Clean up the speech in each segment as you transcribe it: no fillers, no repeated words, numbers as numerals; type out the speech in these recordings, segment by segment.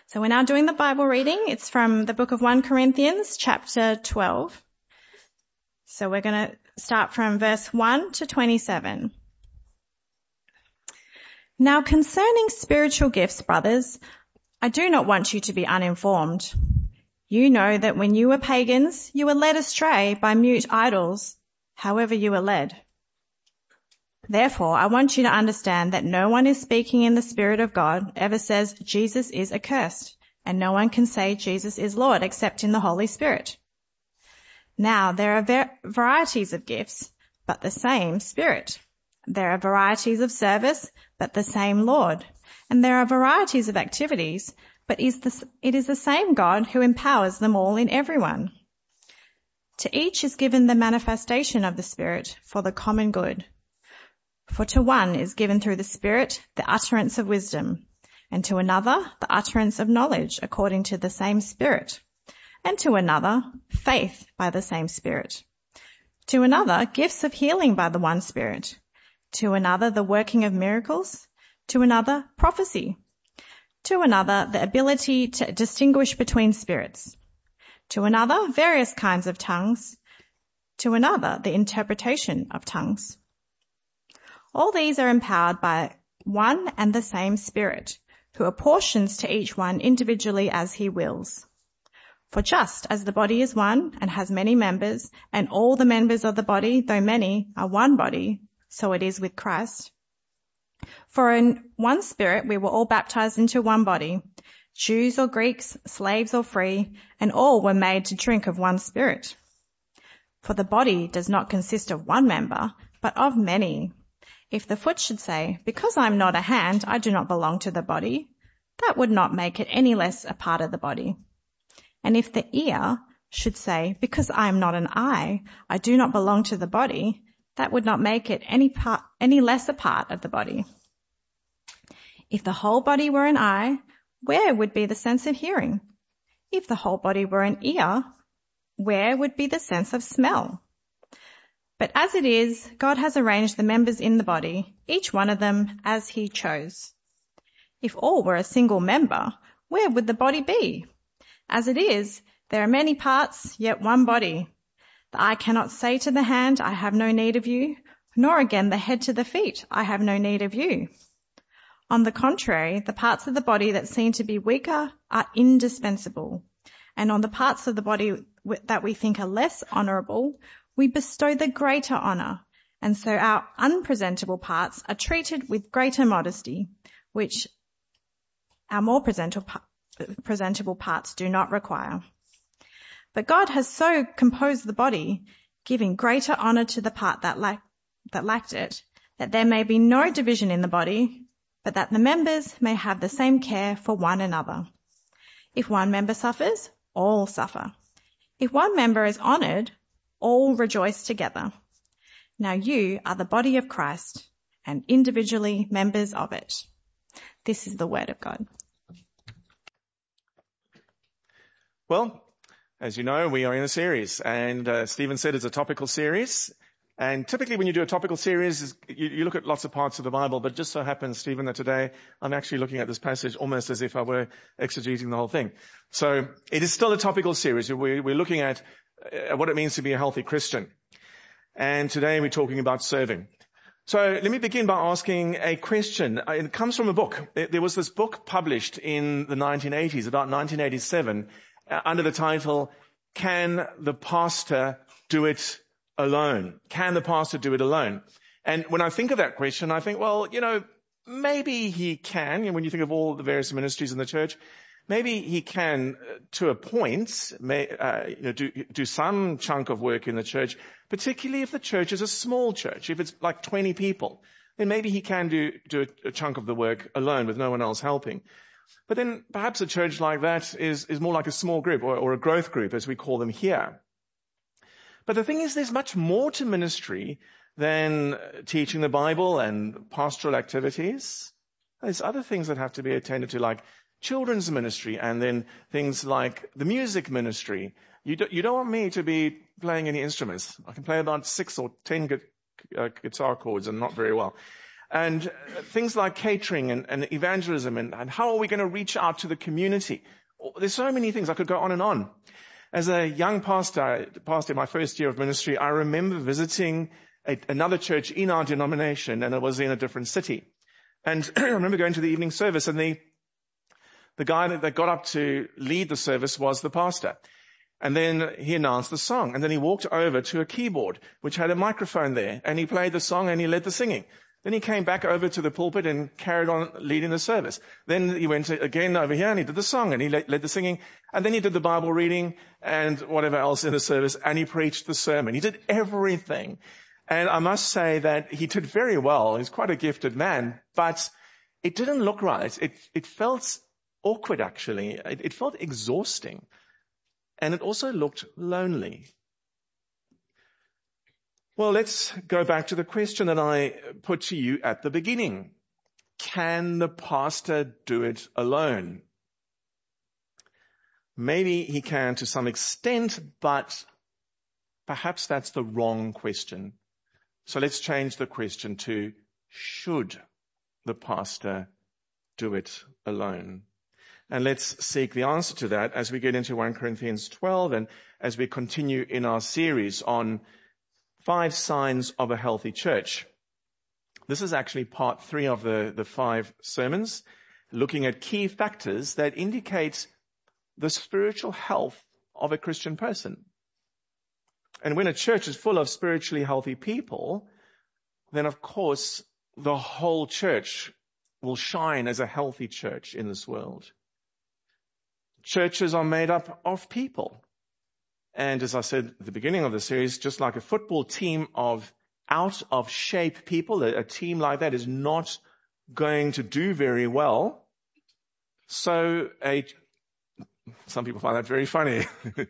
So we're now doing the Bible reading. It's from the book of 1 Corinthians, chapter 12. So we're going to start from verse 1 to 27. Now concerning spiritual gifts, brothers, I do not want you to be uninformed. You know that when you were pagans, you were led astray by mute idols, however you were led. Therefore, I want you to understand that no one is speaking in the Spirit of God ever says Jesus is accursed, and no one can say Jesus is Lord except in the Holy Spirit. Now, there are varieties of gifts, but the same Spirit. There are varieties of service, but the same Lord. And there are varieties of activities, but it is the same God who empowers them all in everyone. To each is given the manifestation of the Spirit for the common good. For to one is given through the Spirit the utterance of wisdom, and to another the utterance of knowledge according to the same Spirit, and to another faith by the same Spirit, to another gifts of healing by the one Spirit, to another the working of miracles, to another prophecy, to another the ability to distinguish between spirits, to another various kinds of tongues, to another the interpretation of tongues. All these are empowered by one and the same Spirit, who apportions to each one individually as he wills. For just as the body is one and has many members, and all the members of the body, though many, are one body, so it is with Christ. For in one Spirit we were all baptized into one body, Jews or Greeks, slaves or free, and all were made to drink of one Spirit. For the body does not consist of one member, but of many. If the foot should say, because I am not a hand, I do not belong to the body, that would not make it any less a part of the body. And if the ear should say, because I am not an eye, I do not belong to the body, that would not make it any less a part of the body. If the whole body were an eye, where would be the sense of hearing? If the whole body were an ear, where would be the sense of smell? But as it is, God has arranged the members in the body, each one of them as he chose. If all were a single member, where would the body be? As it is, there are many parts, yet one body. The eye cannot say to the hand, I have no need of you, nor again the head to the feet, I have no need of you. On the contrary, the parts of the body that seem to be weaker are indispensable, and on the parts of the body that we think are less honourable, we bestow the greater honour, and so our unpresentable parts are treated with greater modesty, which our more presentable parts do not require. But God has so composed the body, giving greater honour to the part that lacked it, that there may be no division in the body, but that the members may have the same care for one another. If one member suffers, all suffer. If one member is honoured, all rejoice together. Now you are the body of Christ, and individually members of it. This is the word of God. Well, as you know, we are in a series, and Stephen said it's a topical series. And typically when you do a topical series, you look at lots of parts of the Bible, but just so happens, Stephen, that today I'm actually looking at this passage almost as if I were exegeting the whole thing. So it is still a topical series. We're looking at what it means to be a healthy Christian. And today we're talking about serving. So let me begin by asking a question. It comes from a book. There was this book published in the 1980s, about 1987, under the title, Can the Pastor Do It Alone? Can the pastor do it alone? And when I think of that question, I think, well, maybe he can. And when you think of all the various ministries in the church, maybe he can, to a point, do some chunk of work in the church, particularly if the church is a small church. If it's like 20 people, then maybe he can do a chunk of the work alone with no one else helping. But then perhaps a church like that is more like a small group or a growth group, as we call them here. But the thing is, there's much more to ministry than teaching the Bible and pastoral activities. There's other things that have to be attended to, like children's ministry, and then things like the music ministry. You don't want me to be playing any instruments. I can play about 6 or 10 guitar chords and not very well. And things like catering and evangelism and how are we going to reach out to the community? There's so many things. I could go on and on. As a young pastor in my first year of ministry, I remember visiting another church in our denomination, and it was in a different city. And I remember going to the evening service, and the guy that got up to lead the service was the pastor. And then he announced the song, and then he walked over to a keyboard, which had a microphone there, and he played the song and he led the singing. Then he came back over to the pulpit and carried on leading the service. Then he went again over here and he did the song and he led the singing. And then he did the Bible reading and whatever else in the service, and he preached the sermon. He did everything. And I must say that he did very well. He's quite a gifted man, but it didn't look right. It felt awkward, actually. It felt exhausting. And it also looked lonely. Well, let's go back to the question that I put to you at the beginning. Can the pastor do it alone? Maybe he can to some extent, but perhaps that's the wrong question. So let's change the question to, should the pastor do it alone? And let's seek the answer to that as we get into 1 Corinthians 12 and as we continue in our series on 5 signs of a healthy church. This is actually part 3 of the 5 sermons, looking at key factors that indicate the spiritual health of a Christian person. And when a church is full of spiritually healthy people, then of course the whole church will shine as a healthy church in this world. Churches are made up of people. And as I said at the beginning of the series, just like a football team of out of shape people, a team like that is not going to do very well. So some people find that very funny.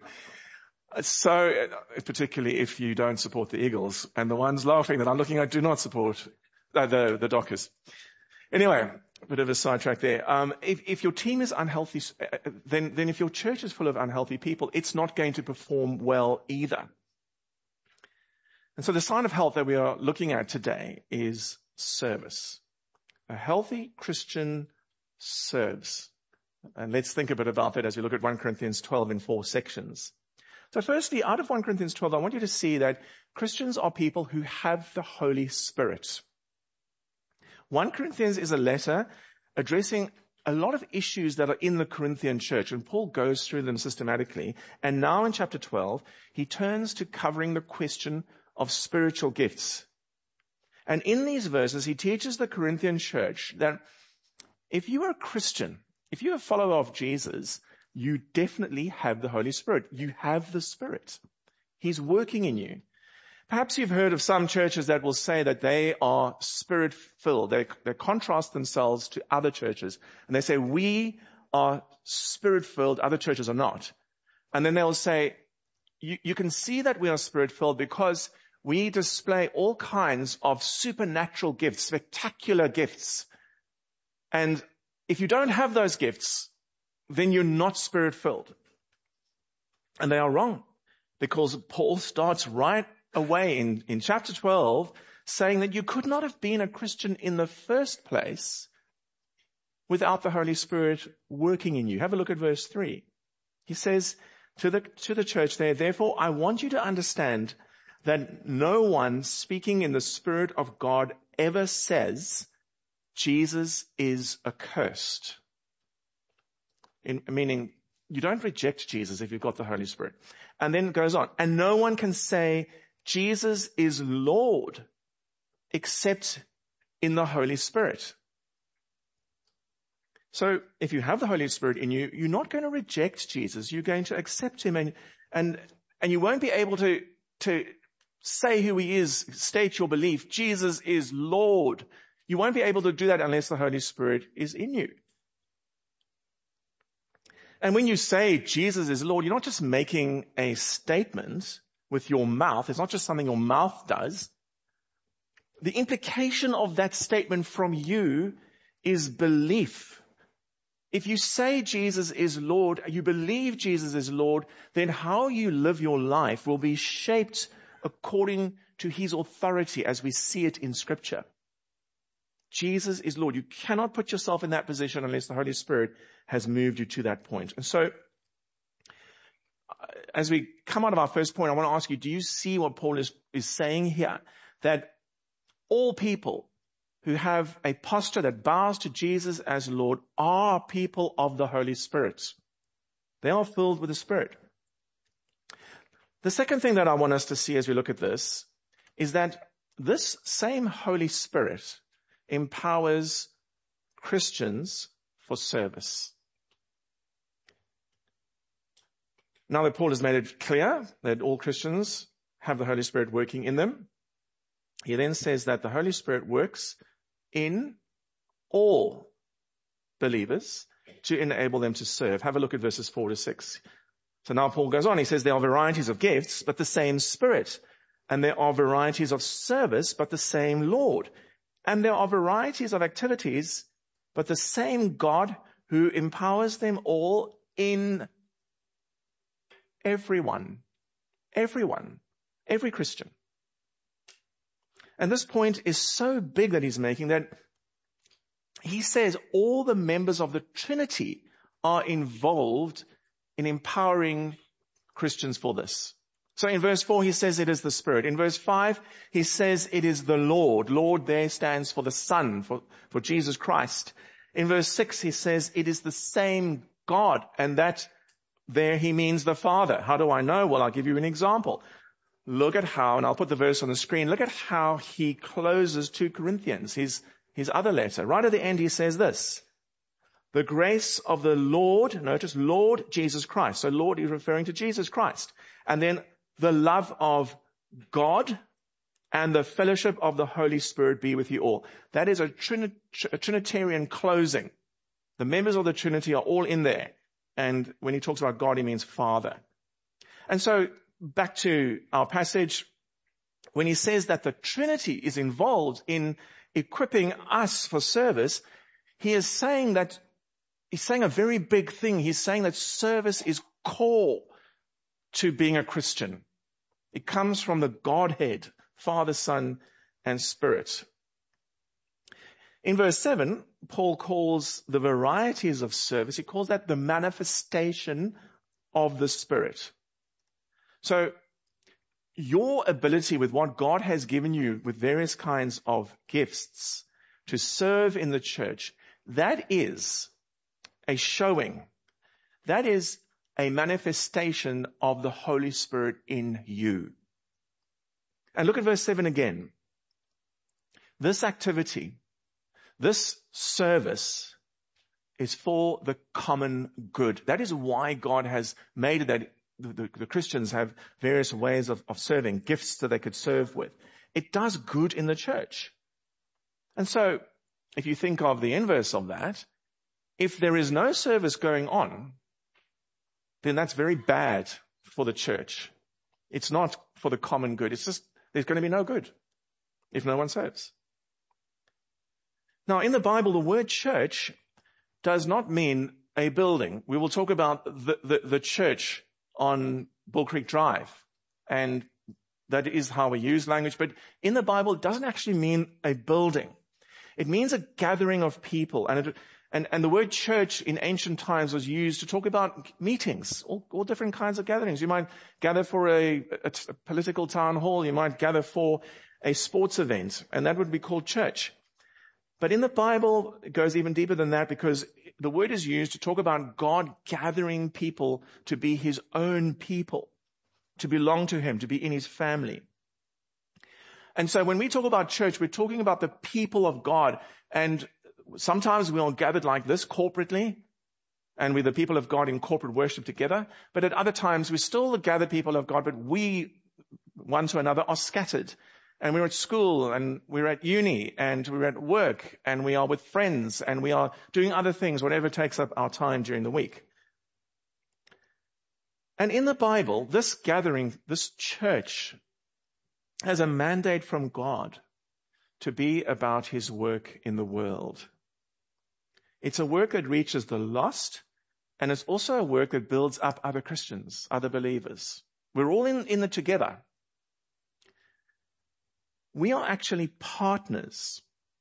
So particularly if you don't support the Eagles, and the ones laughing that I'm looking at do not support the Dockers. Anyway, a bit of a sidetrack there. If your team is unhealthy, then if your church is full of unhealthy people, it's not going to perform well either. And so the sign of health that we are looking at today is service. A healthy Christian serves. And let's think a bit about that as we look at 1 Corinthians 12 in 4 sections. So firstly, out of 1 Corinthians 12, I want you to see that Christians are people who have the Holy Spirit. 1 Corinthians is a letter addressing a lot of issues that are in the Corinthian church, and Paul goes through them systematically. And now in chapter 12, he turns to covering the question of spiritual gifts. And in these verses, he teaches the Corinthian church that if you are a Christian, if you're a follower of Jesus, you definitely have the Holy Spirit. You have the Spirit. He's working in you. Perhaps you've heard of some churches that will say that they are Spirit-filled. They contrast themselves to other churches. And they say, we are Spirit-filled, other churches are not. And then they'll say, you can see that we are Spirit-filled because we display all kinds of supernatural gifts, spectacular gifts. And if you don't have those gifts, then you're not Spirit-filled. And they are wrong, because Paul starts right away in chapter 12 saying that you could not have been a Christian in the first place without the Holy Spirit working in you. Have a look at verse 3. He says to the church there, therefore I want you to understand that no one speaking in the Spirit of God ever says Jesus is accursed. Meaning, you don't reject Jesus if you've got the Holy Spirit. And then it goes on. And no one can say Jesus is Lord except in the Holy Spirit. So if you have the Holy Spirit in you, you're not going to reject Jesus. You're going to accept him, and you won't be able to say who he is, state your belief. Jesus is Lord. You won't be able to do that unless the Holy Spirit is in you. And when you say Jesus is Lord, you're not just making a statement with your mouth. It's not just something your mouth does. The implication of that statement from you is belief. If you say Jesus is Lord, you believe Jesus is Lord, then how you live your life will be shaped according to his authority as we see it in Scripture. Jesus is Lord. You cannot put yourself in that position unless the Holy Spirit has moved you to that point. And so, as we come out of our first point, I want to ask you, do you see what Paul is saying here? That all people who have a posture that bows to Jesus as Lord are people of the Holy Spirit. They are filled with the Spirit. The second thing that I want us to see as we look at this is that this same Holy Spirit empowers Christians for service. Now that Paul has made it clear that all Christians have the Holy Spirit working in them, he then says that the Holy Spirit works in all believers to enable them to serve. Have a look at verses 4-6. So now Paul goes on. He says there are varieties of gifts, but the same Spirit. And there are varieties of service, but the same Lord. And there are varieties of activities, but the same God who empowers them all in everyone. Everyone. Every Christian. And this point is so big that he's making that he says all the members of the Trinity are involved in empowering Christians for this. So in verse 4, he says it is the Spirit. In verse 5, he says it is the Lord. Lord there stands for the Son, for Jesus Christ. In verse 6, he says it is the same God, and that there he means the Father. How do I know? Well, I'll give you an example. Look at how, and I'll put the verse on the screen, look at how he closes 2 Corinthians, his other letter. Right at the end, he says this: the grace of the Lord, notice, Lord Jesus Christ. So Lord is referring to Jesus Christ. And then the love of God and the fellowship of the Holy Spirit be with you all. That is a Trinitarian closing. The members of the Trinity are all in there. And when he talks about God, he means Father. And so back to our passage, when he says that the Trinity is involved in equipping us for service, he is saying that he's saying a very big thing. He's saying that service is core to being a Christian. It comes from the Godhead, Father, Son, and Spirit. In verse 7, Paul calls the varieties of service, he calls that the manifestation of the Spirit. So your ability with what God has given you with various kinds of gifts to serve in the church, that is a showing. That is a manifestation of the Holy Spirit in you. And look at verse 7 again. This activity, this service is for the common good. That is why God has made it that the Christians have various ways of serving, gifts that they could serve with. It does good in the church. And so, if you think of the inverse of that, if there is no service going on, then that's very bad for the church. It's not for the common good. It's just, there's going to be no good if no one serves. Now, in the Bible, the word church does not mean a building. We will talk about the church on Bull Creek Drive, and that is how we use language. But in the Bible, it doesn't actually mean a building. It means a gathering of people. And the word church in ancient times was used to talk about meetings, all different kinds of gatherings. You might gather for a political town hall. You might gather for a sports event, and that would be called church. But in the Bible, it goes even deeper than that, because the word is used to talk about God gathering people to be his own people, to belong to him, to be in his family. And so when we talk about church, we're talking about the people of God. And sometimes we are gathered like this corporately, and we're the people of God in corporate worship together. But at other times, we're still the gathered people of God, but we, one to another, are scattered. And we're at school, and we're at uni, and we're at work, and we are with friends, and we are doing other things, whatever takes up our time during the week. And in the Bible, this gathering, this church, has a mandate from God to be about his work in the world. It's a work that reaches the lost, and it's also a work that builds up other Christians, other believers. We're all in it together. We are actually partners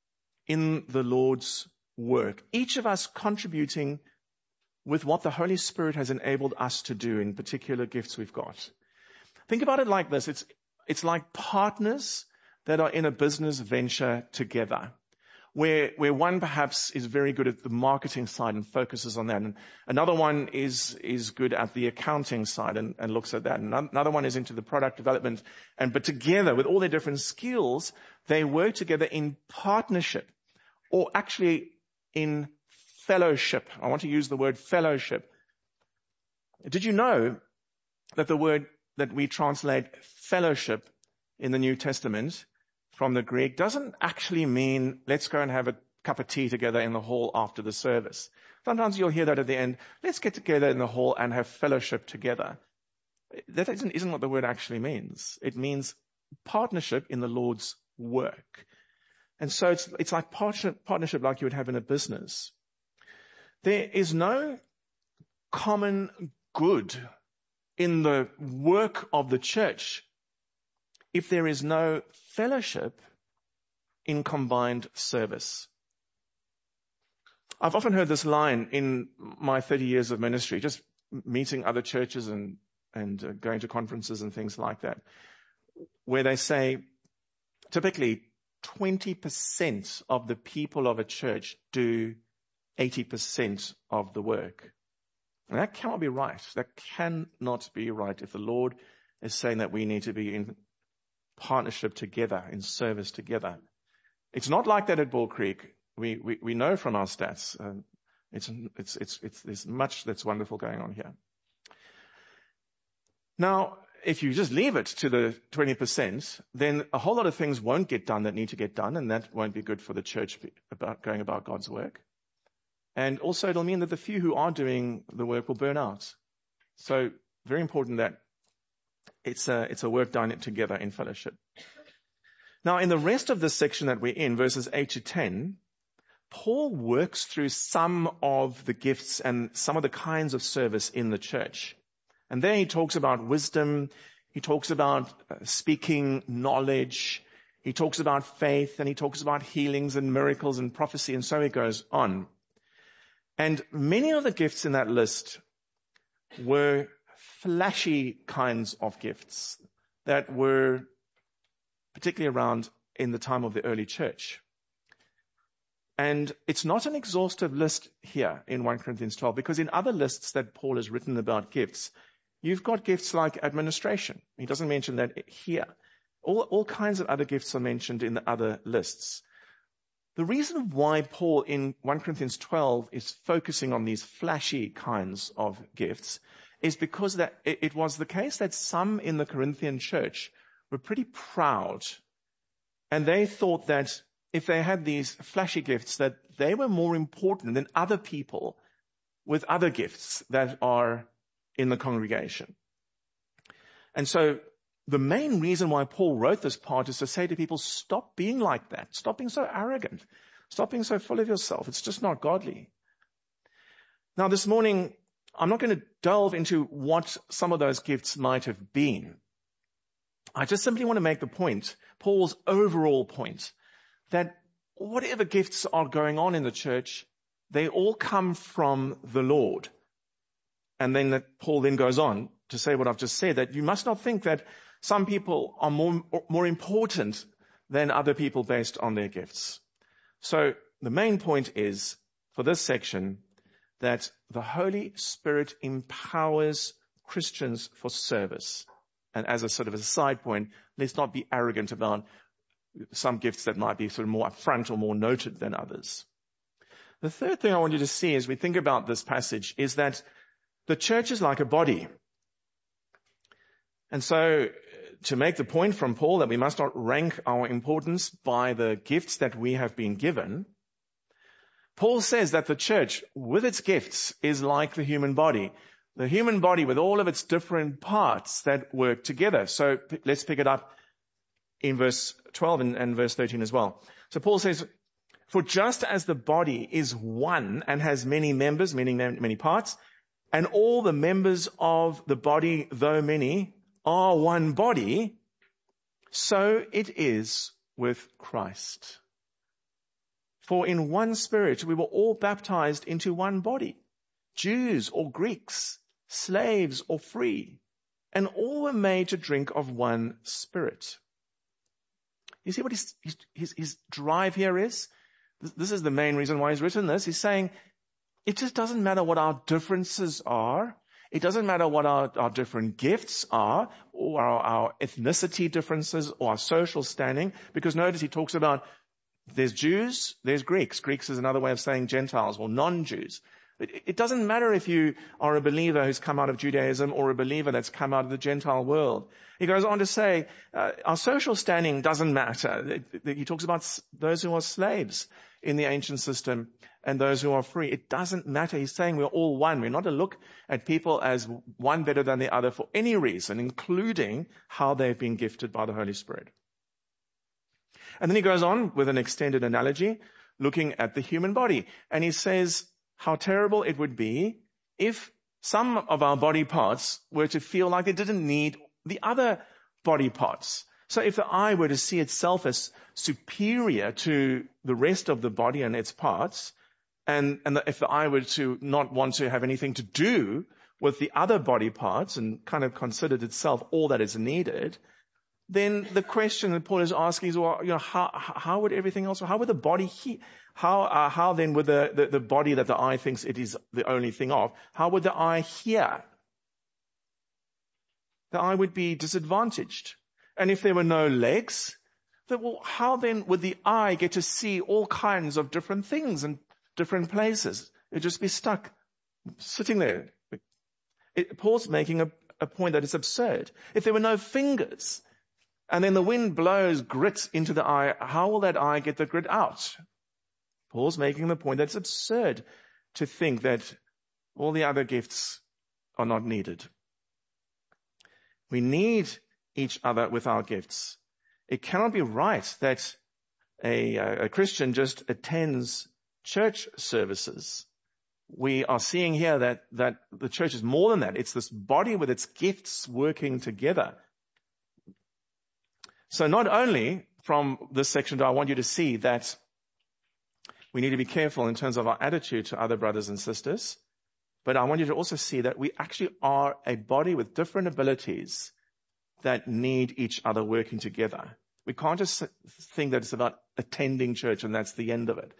in the Lord's work. Each of us contributing with what the Holy Spirit has enabled us to do in particular gifts we've got. Think about it like this. It's like partners that are in a business venture together, where one perhaps is very good at the marketing side and focuses on that. And another one is good at the accounting side and looks at that. And another one is into the product development. But together, with all their different skills, they work together in partnership, or actually in fellowship. I want to use the word fellowship. Did you know that the word that we translate fellowship in the New Testament from the Greek doesn't actually mean let's go and have a cup of tea together in the hall after the service? Sometimes you'll hear that at the end, let's get together in the hall and have fellowship together. That isn't what the word actually means. It means partnership in the Lord's work. And so it's like partnership like you would have in a business. There is no common good in the work of the church if there is no fellowship in combined service. I've often heard this line in my 30 years of ministry, just meeting other churches and going to conferences and things like that, where they say typically 20% of the people of a church do 80% of the work. And that cannot be right. That cannot be right if the Lord is saying that we need to be in partnership together, in service together. It's not like that at Bull Creek. We know from our stats. There's much that's wonderful going on here. Now, if you just leave it to the 20%, then a whole lot of things won't get done that need to get done, and that won't be good for the church going about God's work. And also it'll mean that the few who are doing the work will burn out. So very important that it's a work done together in fellowship. Now, in the rest of this section that we're in, verses 8 to 10, Paul works through some of the gifts and some of the kinds of service in the church. And there he talks about wisdom, he talks about speaking knowledge, he talks about faith, and he talks about healings and miracles and prophecy, and so he goes on. And many of the gifts in that list were flashy kinds of gifts that were particularly around in the time of the early church. And it's not an exhaustive list here in 1 Corinthians 12, because in other lists that Paul has written about gifts, you've got gifts like administration. He doesn't mention that here. All kinds of other gifts are mentioned in the other lists. The reason why Paul in 1 Corinthians 12 is focusing on these flashy kinds of gifts is because that it was the case that some in the Corinthian church were pretty proud, and they thought that if they had these flashy gifts, that they were more important than other people with other gifts that are in the congregation. And so the main reason why Paul wrote this part is to say to people, stop being like that. Stop being so arrogant. Stop being so full of yourself. It's just not godly. Now, this morning, I'm not going to delve into what some of those gifts might have been. I just simply want to make the point, Paul's overall point, that whatever gifts are going on in the church, they all come from the Lord. And then Paul then goes on to say what I've just said, that you must not think that some people are more important than other people based on their gifts. So the main point is, for this section, that the Holy Spirit empowers Christians for service. And as a sort of a side point, let's not be arrogant about some gifts that might be sort of more upfront or more noted than others. The third thing I want you to see as we think about this passage is that the church is like a body. And so to make the point from Paul that we must not rank our importance by the gifts that we have been given, Paul says that the church with its gifts is like the human body. The human body with all of its different parts that work together. So let's pick it up in verse 12 and verse 13 as well. So Paul says, for just as the body is one and has many members, meaning many parts, and all the members of the body, though many, are one body, so it is with Christ. For in one Spirit we were all baptized into one body, Jews or Greeks, slaves or free, and all were made to drink of one Spirit. You see what his drive here is? This is the main reason why he's written this. He's saying it just doesn't matter what our differences are. It doesn't matter what our different gifts are, or our ethnicity differences, or our social standing, because notice he talks about there's Jews, there's Greeks. Greeks is another way of saying Gentiles or non-Jews. It doesn't matter if you are a believer who's come out of Judaism or a believer that's come out of the Gentile world. He goes on to say, our social standing doesn't matter. He talks about those who are slaves in the ancient system and those who are free. It doesn't matter. He's saying we're all one. We're not to look at people as one better than the other for any reason, including how they've been gifted by the Holy Spirit. And then he goes on with an extended analogy, looking at the human body. And he says how terrible it would be if some of our body parts were to feel like they didn't need the other body parts. So if the eye were to see itself as superior to the rest of the body and its parts, and if the eye were to not want to have anything to do with the other body parts and kind of considered itself all that is needed, then the question that Paul is asking is, well, how would everything else, how would the body how then would the body that the eye thinks it is the only thing of, how would the eye hear? The eye would be disadvantaged. And if there were no legs, then, well, how then would the eye get to see all kinds of different things and different places? It'd just be stuck, sitting there. Paul's making a point that is absurd. If there were no fingers, and then the wind blows grit into the eye, how will that eye get the grit out? Paul's making the point that it's absurd to think that all the other gifts are not needed. We need each other with our gifts. It cannot be right that a Christian just attends church services. We are seeing here that the church is more than that. It's this body with its gifts working together. So not only from this section do I want you to see that we need to be careful in terms of our attitude to other brothers and sisters, but I want you to also see that we actually are a body with different abilities that need each other working together. We can't just think that it's about attending church and that's the end of it.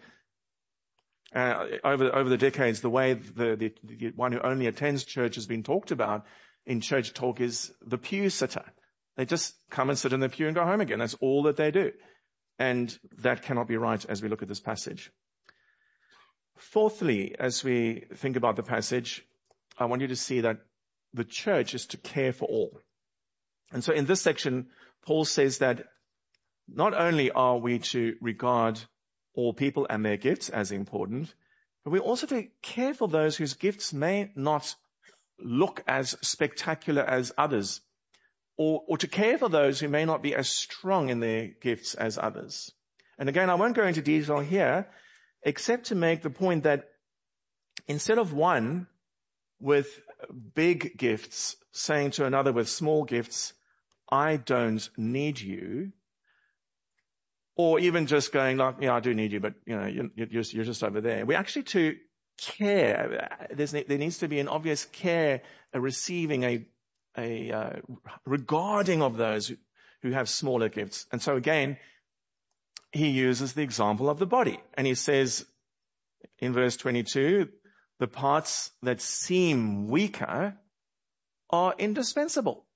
Over the decades, the way the one who only attends church has been talked about in church talk is the pew sitter. They just come and sit in the pew and go home again. That's all that they do. And that cannot be right as we look at this passage. Fourthly, as we think about the passage, I want you to see that the church is to care for all. And so in this section, Paul says that not only are we to regard all people and their gifts as important, but we're also to care for those whose gifts may not look as spectacular as others, or to care for those who may not be as strong in their gifts as others. And again, I won't go into detail here, except to make the point that instead of one with big gifts saying to another with small gifts, I don't need you, or even just going like, yeah, I do need you, but you're just over there. We're actually to care. There needs to be an obvious care, a receiving, a regarding of those who have smaller gifts. And so again, he uses the example of the body. And he says in verse 22, the parts that seem weaker are indispensable.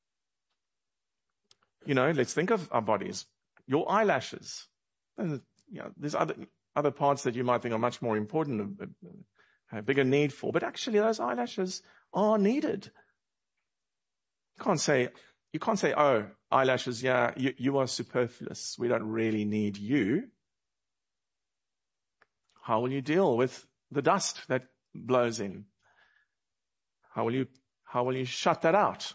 Let's think of our bodies. Your eyelashes. There's other parts that you might think are much more important, have bigger need for, but actually those eyelashes are needed. You can't say, oh, eyelashes, yeah, you are superfluous. We don't really need you. How will you deal with the dust that blows in? How will you shut that out?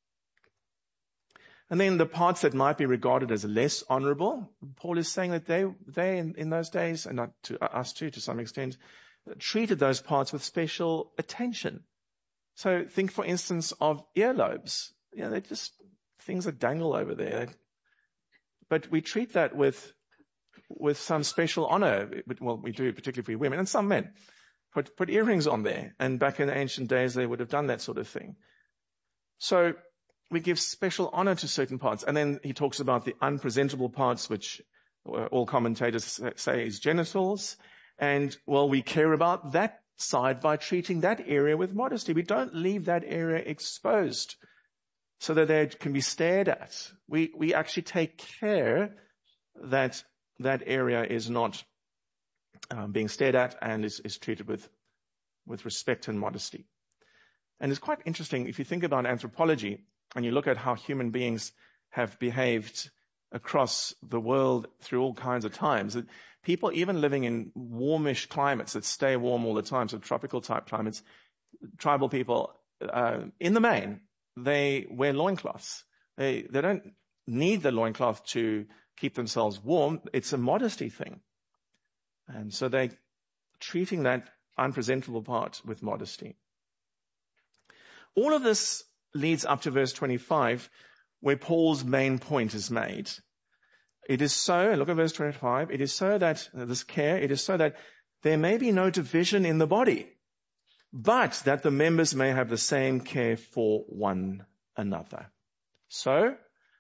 And then the parts that might be regarded as less honorable, Paul is saying that they in those days, and not to us too, to some extent, treated those parts with special attention. So think, for instance, of earlobes. They're just things that dangle over there. But we treat that with with some special honor. Well, we do, particularly for women and some men. Put earrings on there. And back in the ancient days, they would have done that sort of thing. So we give special honor to certain parts. And then he talks about the unpresentable parts, which all commentators say is genitals. And, well, we care about that side by treating that area with modesty. We don't leave that area exposed so that they can be stared at. We actually take care that that area is not being stared at and is treated with respect and modesty. And it's quite interesting if you think about anthropology and you look at how human beings have behaved across the world through all kinds of times. That people even living in warmish climates that stay warm all the time, so tropical type climates, tribal people, in the main, they wear loincloths. They don't need the loincloth to keep themselves warm. It's a modesty thing. And so they're treating that unpresentable part with modesty. All of this leads up to verse 25, where Paul's main point is made. It is so, look at verse 25, it is so that, this care, it is so that there may be no division in the body, but that the members may have the same care for one another. So,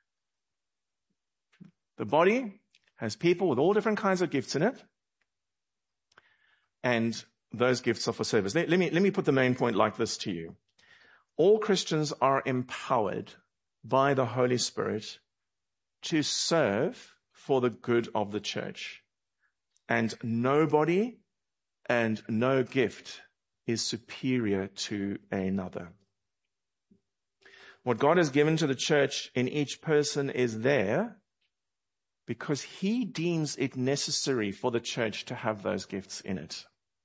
the body has people with all different kinds of gifts in it, and those gifts are for service. Let me put the main point like this to you. All Christians are empowered by the Holy Spirit to serve for the good of the church. And nobody and no gift is superior to another. What God has given to the church in each person is there because he deems it necessary for the church to have those gifts in it.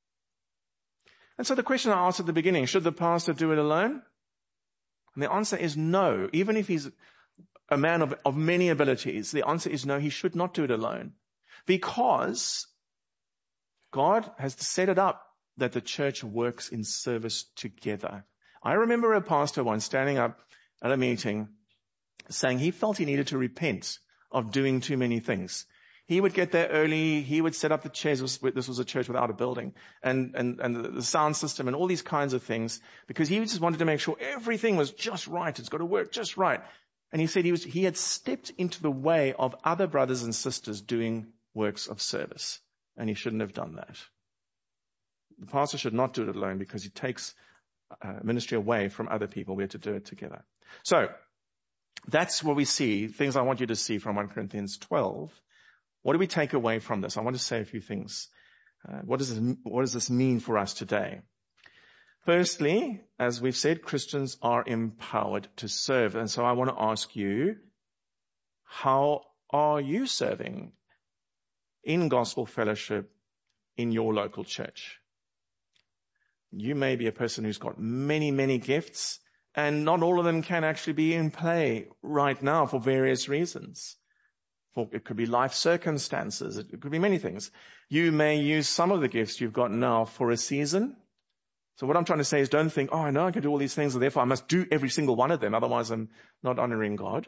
And so the question I asked at the beginning, should the pastor do it alone? And the answer is no. Even if he's a man of many abilities, the answer is no, he should not do it alone. Because God has set it up that the church works in service together. I remember a pastor once standing up at a meeting saying he felt he needed to repent of doing too many things. He would get there early. He would set up the chairs. This was a church without a building, and the sound system and all these kinds of things, because he just wanted to make sure everything was just right. It's got to work just right. And he said he had stepped into the way of other brothers and sisters doing works of service, and he shouldn't have done that. The pastor should not do it alone because he takes ministry away from other people. We have to do it together. So that's what we see, things I want you to see from 1 Corinthians 12. What do we take away from this? I want to say a few things. What does this mean for us today? Firstly, as we've said, Christians are empowered to serve. And so I want to ask you, how are you serving in gospel fellowship in your local church? You may be a person who's got many, many gifts, and not all of them can actually be in play right now for various reasons. It could be life circumstances. It could be many things. You may use some of the gifts you've got now for a season. So what I'm trying to say is don't think, oh, I know I can do all these things, and therefore I must do every single one of them. Otherwise, I'm not honoring God.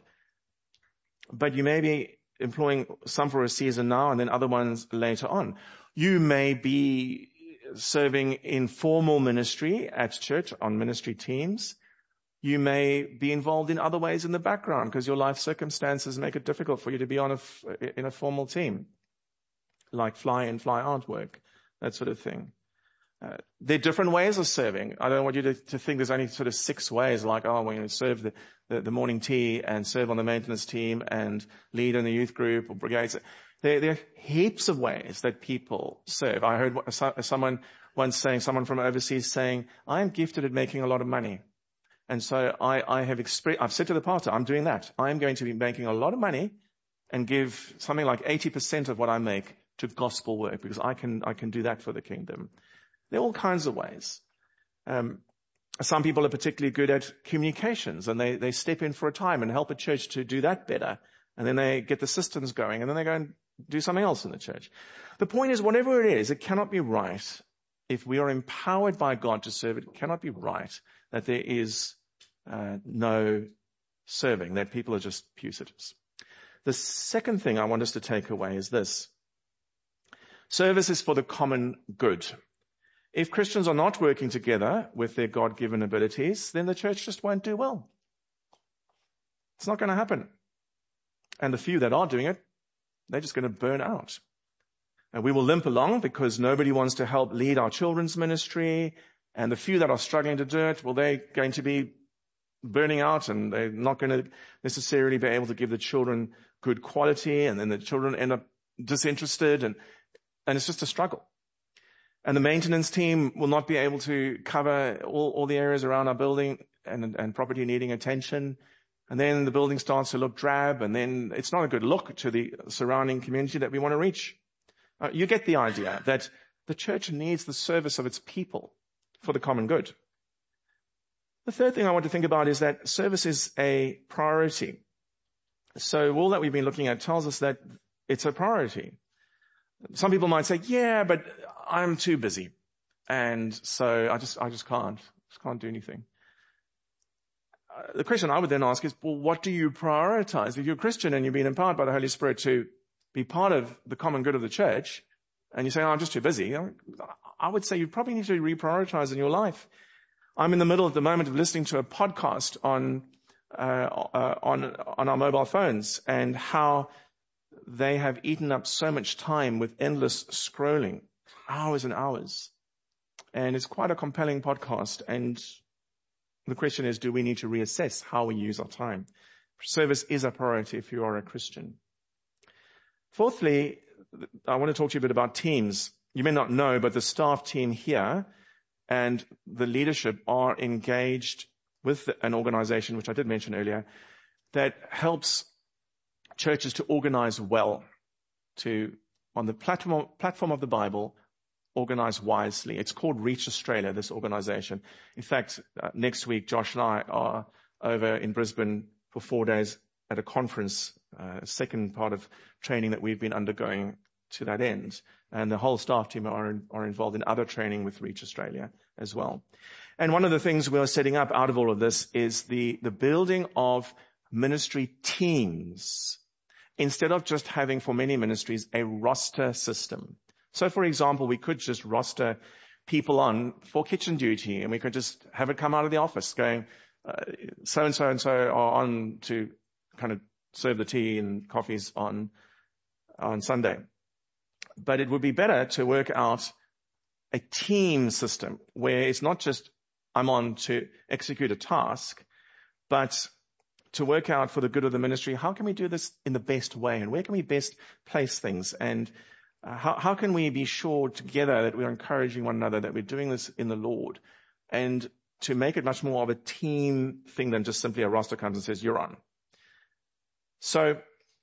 But you may be employing some for a season now and then other ones later on. You may be serving in formal ministry at church on ministry teams. You may be involved in other ways in the background because your life circumstances make it difficult for you to be in a formal team, like fly in, fly out work, that sort of thing. There are different ways of serving. I don't want you to think there's only sort of 6 ways, like, oh, we're going to serve the morning tea and serve on the maintenance team and lead in the youth group or brigades. There are heaps of ways that people serve. I heard someone once saying, someone from overseas saying, I am gifted at making a lot of money. And so I've said to the pastor, I'm doing that. I'm going to be making a lot of money and give something like 80% of what I make to gospel work because I can do that for the kingdom. There are all kinds of ways. Some people are particularly good at communications and they step in for a time and help a church to do that better. And then they get the systems going and then they go and do something else in the church. The point is, whatever it is, it cannot be right. If we are empowered by God to serve, it cannot be right that there is no serving, that people are just pew sitters. The second thing I want us to take away is this. Service is for the common good. If Christians are not working together with their God-given abilities, then the church just won't do well. It's not going to happen. And the few that are doing it, they're just going to burn out. And we will limp along because nobody wants to help lead our children's ministry. And the few that are struggling to do it, well, they're going to be burning out, and they're not going to necessarily be able to give the children good quality. And then the children end up disinterested, and it's just a struggle. And the maintenance team will not be able to cover all the areas around our building and property needing attention. And then the building starts to look drab, and then it's not a good look to the surrounding community that we want to reach. You get the idea that the church needs the service of its people for the common good. The third thing I want to think about is that service is a priority. So all that we've been looking at tells us that it's a priority. Some people might say, yeah, but I'm too busy. And so I just can't do anything. The question I would then ask is, well, what do you prioritize? If you're a Christian and you've been empowered by the Holy Spirit to be part of the common good of the church, and you say, oh, I'm just too busy, I would say you probably need to reprioritize in your life. I'm in the middle at the moment of listening to a podcast on our mobile phones, and how they have eaten up so much time with endless scrolling, hours and hours. And it's quite a compelling podcast. And the question is, do we need to reassess how we use our time? Service is a priority if you are a Christian. Fourthly, I want to talk to you a bit about teams. You may not know, but the staff team here and the leadership are engaged with an organization, which I did mention earlier, that helps churches to organize well, to, on the platform of the Bible, organize wisely. It's called Reach Australia, this organization. In fact, next week, Josh and I are over in Brisbane for 4 days at a conference, second part of training that we've been undergoing to that end. And the whole staff team are involved in other training with Reach Australia as well. And one of the things we are setting up out of all of this is the building of ministry teams, instead of just having, for many ministries, a roster system. So, for example, we could just roster people on for kitchen duty, and we could just have it come out of the office going, so-and-so and so are on to kind of serve the tea and coffees on Sunday. But it would be better to work out a team system where it's not just I'm on to execute a task, but to work out for the good of the ministry, how can we do this in the best way, and where can we best place things, and how can we be sure together that we're encouraging one another, that we're doing this in the Lord, and to make it much more of a team thing than just simply a roster comes and says, you're on. So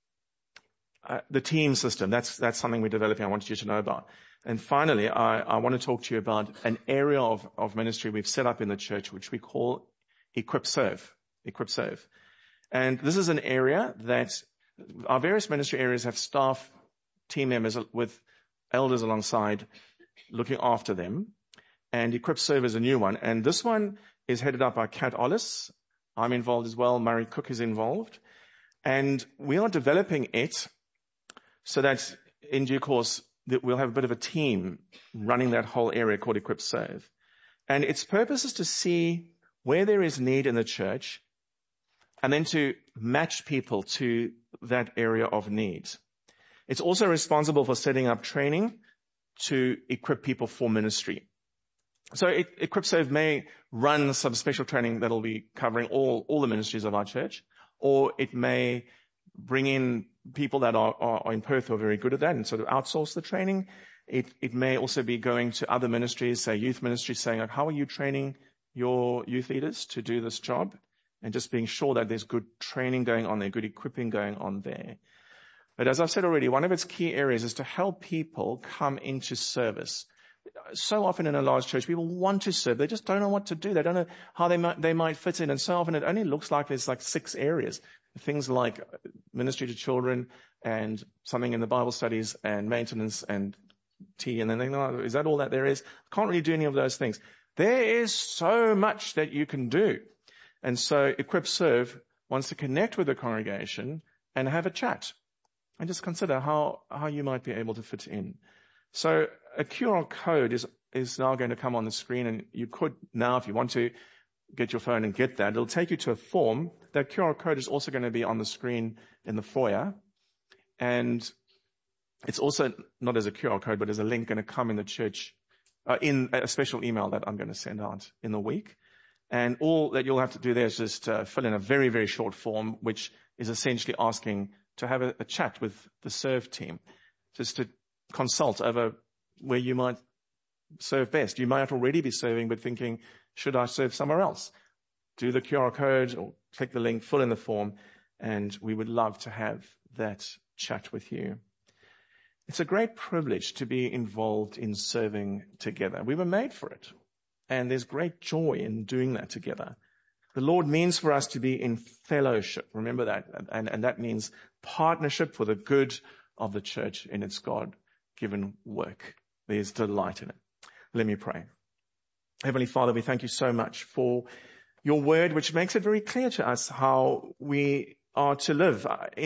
the team system, that's something we're developing. I wanted you to know about. And finally, I want to talk to you about an area of ministry we've set up in the church, which we call Equip Serve. Equip Serve. And this is an area that our various ministry areas have staff, team members with elders alongside looking after them. And Equip Serve is a new one. And this one is headed up by Kat Ollis. I'm involved as well. Murray Cook is involved. And we are developing it so that in due course that we'll have a bit of a team running that whole area called Equip Serve. And its purpose is to see where there is need in the church and then to match people to that area of need. It's also responsible for setting up training to equip people for ministry. So Equip Serve may run some special training that'll be covering all the ministries of our church, or it may bring in people that are in Perth who are very good at that and sort of outsource the training. It may also be going to other ministries, say youth ministries, saying, how are you training your youth leaders to do this job? And just being sure that there's good training going on there, good equipping going on there. But as I've said already, one of its key areas is to help people come into service. So often in a large church, people want to serve. They just don't know what to do. They don't know how they might fit in. And so often it only looks like there's like 6 areas. Things like ministry to children and something in the Bible studies and maintenance and tea. And then they know, is that all that there is? Can't really do any of those things. There is so much that you can do. And so Equip Serve wants to connect with the congregation and have a chat and just consider how you might be able to fit in. So a QR code is now going to come on the screen, and you could now, if you want to, get your phone and get that. It'll take you to a form. That QR code is also going to be on the screen in the foyer. And it's also not as a QR code, but as a link going to come in the church, in a special email that I'm going to send out in the week. And all that you'll have to do there is just fill in a very, very short form, which is essentially asking to have a chat with the serve team, just to consult over where you might serve best. You might already be serving, but thinking, should I serve somewhere else? Do the QR code or click the link, fill in the form, and we would love to have that chat with you. It's a great privilege to be involved in serving together. We were made for it, and there's great joy in doing that together. The Lord means for us to be in fellowship. Remember that. And that means partnership for the good of the church in its God-given work. There's delight in it. Let me pray. Heavenly Father, we thank you so much for your word, which makes it very clear to us how we are to live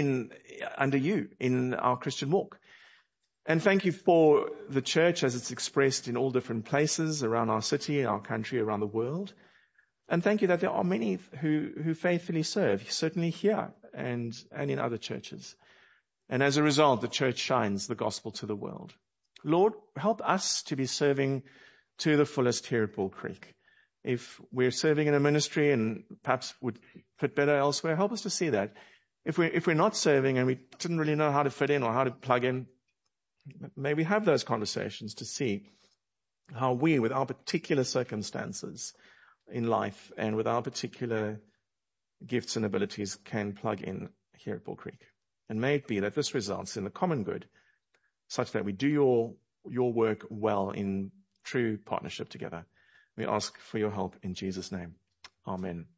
under you in our Christian walk. And thank you for the church as it's expressed in all different places around our city, our country, around the world. And thank you that there are many who faithfully serve, certainly here and in other churches. And as a result, the church shines the gospel to the world. Lord, help us to be serving to the fullest here at Bull Creek. If we're serving in a ministry and perhaps would fit better elsewhere, help us to see that. If we're not serving and we didn't really know how to fit in or how to plug in, may we have those conversations to see how we, with our particular circumstances in life and with our particular gifts and abilities, can plug in here at Bull Creek. And may it be that this results in the common good, such that we do your work well in true partnership together. We ask for your help in Jesus' name. Amen.